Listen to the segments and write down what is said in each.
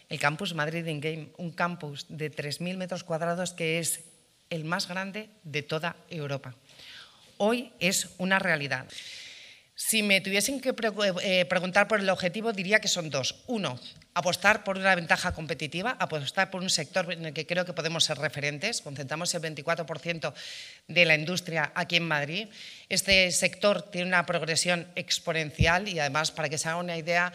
el Campus Madrid in-game, un campus de 3.000 metros cuadrados que es el más grande de toda Europa. Hoy es una realidad. Si me tuviesen que preguntar por el objetivo, diría que son dos. Uno, apostar por una ventaja competitiva, apostar por un sector en el que creo que podemos ser referentes. Concentramos el 24% de la industria aquí en Madrid. Este sector tiene una progresión exponencial y además, para que se haga una idea,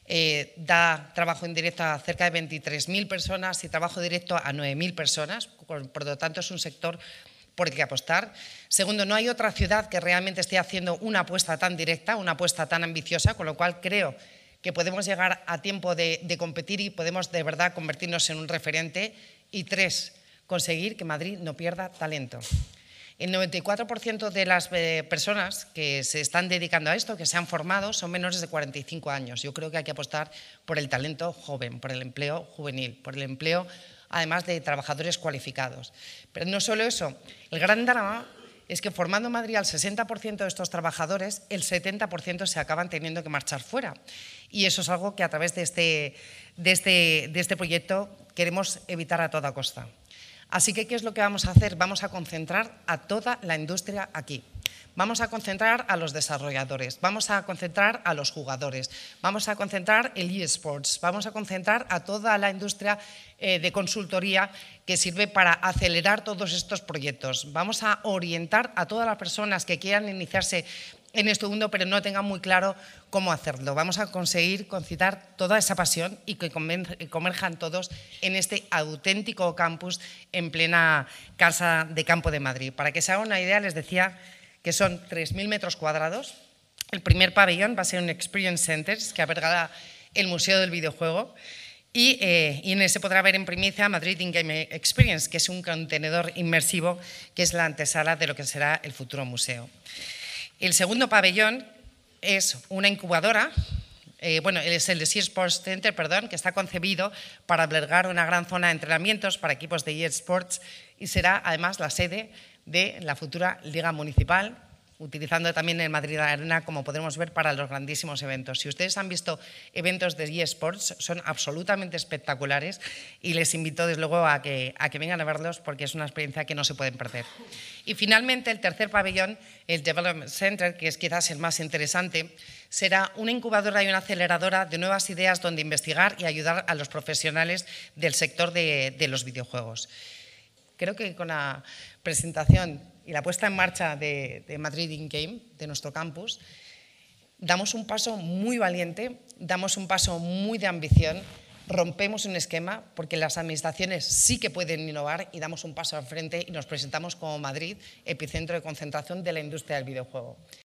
da trabajo indirecto a cerca de 23.000 personas y trabajo directo a 9.000 personas. Por lo tanto, es un sector por el que apostar. Segundo, no hay otra ciudad que realmente esté haciendo una apuesta tan directa, una apuesta tan ambiciosa, con lo cual creo que podemos llegar a tiempo de competir y podemos de verdad convertirnos en un referente. Y tres, conseguir que Madrid no pierda talento. El 94% de las personas que se están dedicando a esto, que se han formado, son menores de 45 años. Yo creo que hay que apostar por el talento joven, por el empleo juvenil, por el empleo además de trabajadores cualificados. Pero no solo eso, el gran drama es que formando en Madrid al 60% de estos trabajadores, el 70% se acaban teniendo que marchar fuera. Y eso es algo que a través de este proyecto queremos evitar a toda costa. Así que, ¿qué es lo que vamos a hacer? Vamos a concentrar a toda la industria aquí. Vamos a concentrar a los desarrolladores, vamos a concentrar a los jugadores, vamos a concentrar el eSports, vamos a concentrar a toda la industria de consultoría que sirve para acelerar todos estos proyectos. Vamos a orientar a todas las personas que quieran iniciarse en este mundo, pero no tengan muy claro cómo hacerlo. Vamos a conseguir concitar toda esa pasión y que converjan todos en este auténtico campus en plena casa de campo de Madrid. Para que se haga una idea, les decía que son 3.000 metros cuadrados. El primer pabellón va a ser un Experience Center que albergará el Museo del Videojuego y en ese podrá ver en primicia Madrid In-Game Experience, que es un contenedor inmersivo que es la antesala de lo que será el futuro museo. El segundo pabellón es una incubadora, es el de eSports Center, que está concebido para albergar una gran zona de entrenamientos para equipos de eSports y será además la sede de la futura Liga Municipal, utilizando también el Madrid Arena, como podemos ver, para los grandísimos eventos. Si ustedes han visto eventos de eSports, son absolutamente espectaculares y les invito desde luego a que vengan a verlos porque es una experiencia que no se pueden perder. Y finalmente, el tercer pabellón, el Development Center, que es quizás el más interesante, será una incubadora y una aceleradora de nuevas ideas donde investigar y ayudar a los profesionales del sector de los videojuegos. Creo que con la presentación y la puesta en marcha de Madrid In-Game, de nuestro campus, damos un paso muy valiente, damos un paso muy de ambición, rompemos un esquema porque las administraciones sí que pueden innovar y damos un paso al frente y nos presentamos como Madrid, epicentro de concentración de la industria del videojuego.